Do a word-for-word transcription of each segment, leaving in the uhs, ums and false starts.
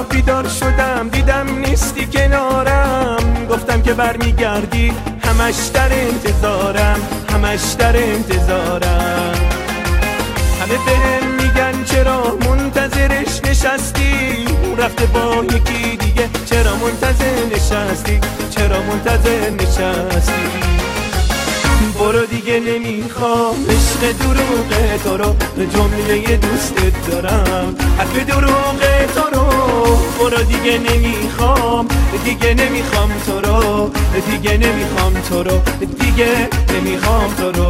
خواب بیدار شدم دیدم نیستی کنارم، گفتم که برمیگردی همش در انتظارم، همش در انتظارم. همه بهم میگن چرا منتظرش نشستی، اون رفته با یکی دیگه، چرا منتظر نشستی، چرا منتظر نشستی. برو دیگه نمیخوام عشق دروغ تو رو، جمله دوستت دارم حرف دروغ تو رو. برو دیگه نمیخوام، دیگه نمیخوام تو رو، دیگه نمیخوام تو رو، دیگه نمیخوام تو رو.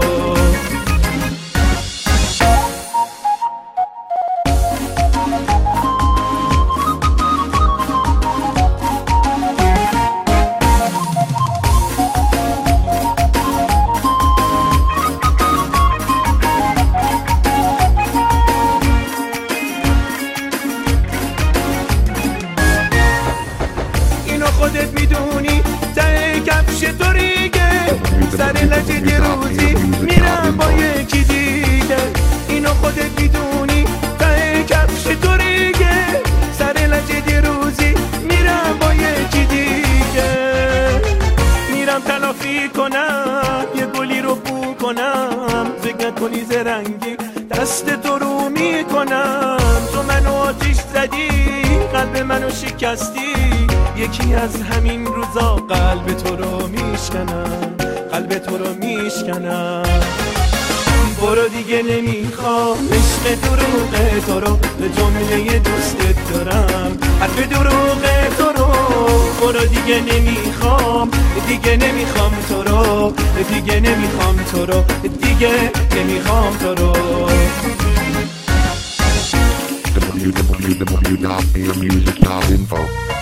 خودت میدونی ته کفش تو ریگه، سر لجه روزی میرم با یکی دیگه. اینو خودت میدونی ته کفش تو ریگه، سر لجه روزی میرم با یکی دیگه. میرم تلافی کنم یه گلی رو بو کنم، فکر نکنی زرنگی دست تو رو میکنم. تو منو آتیش زدی قلب منو شکستی، یکی از همین روزا قلب تو رو میشکنم، قلب تو رو میشکنم. برو دیگه نمیخوام عشق دروغ تو رو، جمله دوستت دارم حرف دروغ تو رو. برو دیگه نمیخوام، دیگه نمیخوام تو رو، دیگه نمیخوام تو رو، دیگه نمیخوام تو رو. w w w dot air music dot info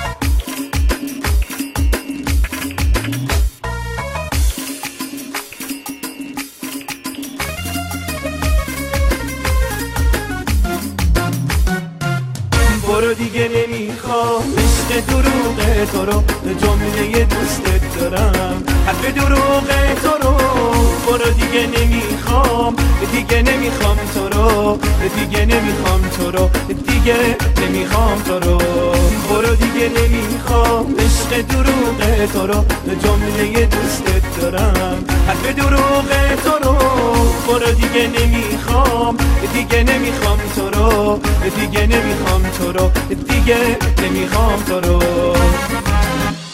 برو دیگه نمیخوام عشق دروغ تو رو، جمله دوستت دارم حرف دروغ تو رو. برو دیگه نمیخوام، دیگه نمیخوام تو رو، دیگه نمیخوام تو رو، دیگه نمیخوام تو رو. برو دیگه نمیخوام عشق دروغ تو رو، جمله دوستت دارم حرف دروغ تو رو. برو دیگه نمیخوام، دیگه نمیخوام تو رو، دیگه نمیخوام تو رو، دیگه نمیخوام تو رو.